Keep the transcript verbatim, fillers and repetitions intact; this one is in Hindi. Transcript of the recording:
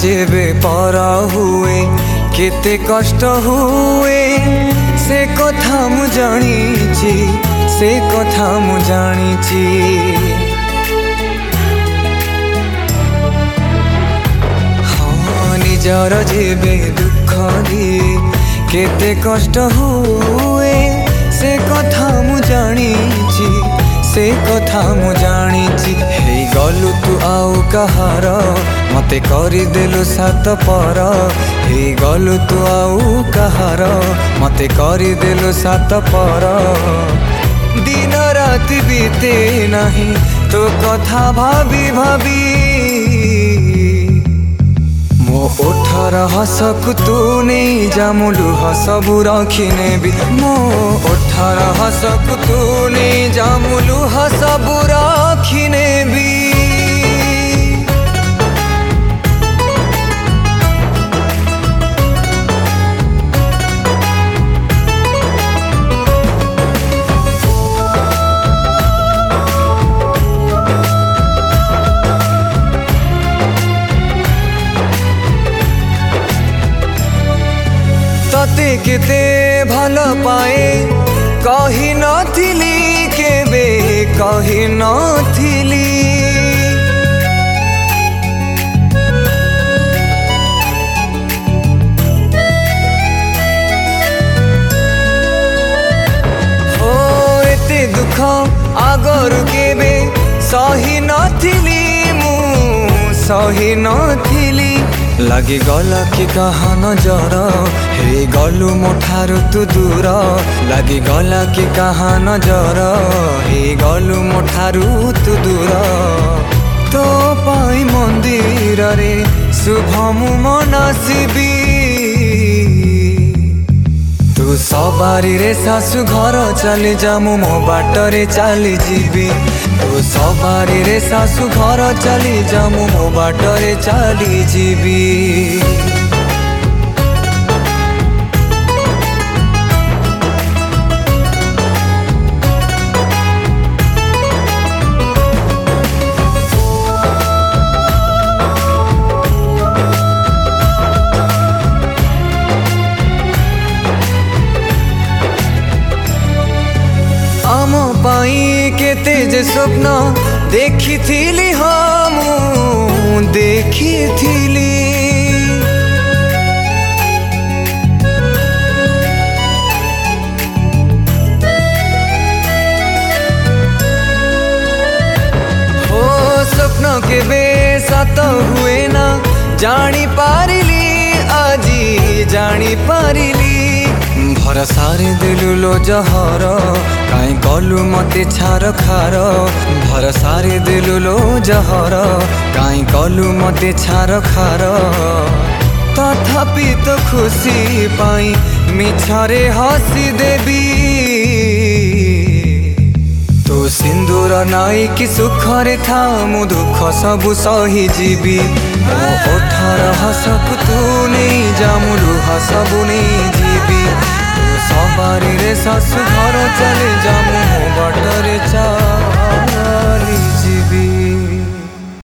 जेबे पर हुए केते कष्ट हुए से कथा मु जानिची से कथा मु जानिची। हाँ निजर जेबे दुख दिए केते कष्ट हुए से कथा मु जानिची से कथा मु जानिची। हे गलु तू आउ कहार मते करी देलु सात पर हे गलु तू आउ कहार मते करी देलु सात पर। दिन राति बीते नहीं तो कथा भाभी भाभी मो ओठर हसकु तू नहीं जामुलु हसबु रखिने भी मो ओठर हसकु तू नहीं जामुलु हसबु रखिने भी। तते केते भल पाए कही नथिली केबे कही नथिली। हो एते दुख आगरु केबे सही नथिली मु सही नथिली। लगी गला कि कहा नजर हे गलु मोठारु तू दूर लगी गला कि कहा नजर हे गलु मोठारु तू दूर। तो पाई मंदिर रे शुभ मु मनासिबी तू सवारी रे सासु घर चली जा मु मो बाटरे चली जीवी तू सवारी रे सासु घर चली जा मु मो बाटरे चली जीवी। आम पाई केते जे स्वप्न देखी थीली हम देखी थीली। हो स्वप्न के बेसात हुए ना जानी पारिली आजी जानी पारिली। भरसारे दिलु लो जहर काई कलु मते छार खार भरसारे दिलु लो जहर काई कलु मते छार खार। तथापि तो खुशी पाई मिछरे हसी देवी तू सिंदूर नाई कि सुखरे था मु दुख सबु सही जीवी। मो ओठर हसकु तू नहीं जामुलु हसबु नहीं जीवी तू सवारी रे सासु घर चले जा मु बाटरे चा।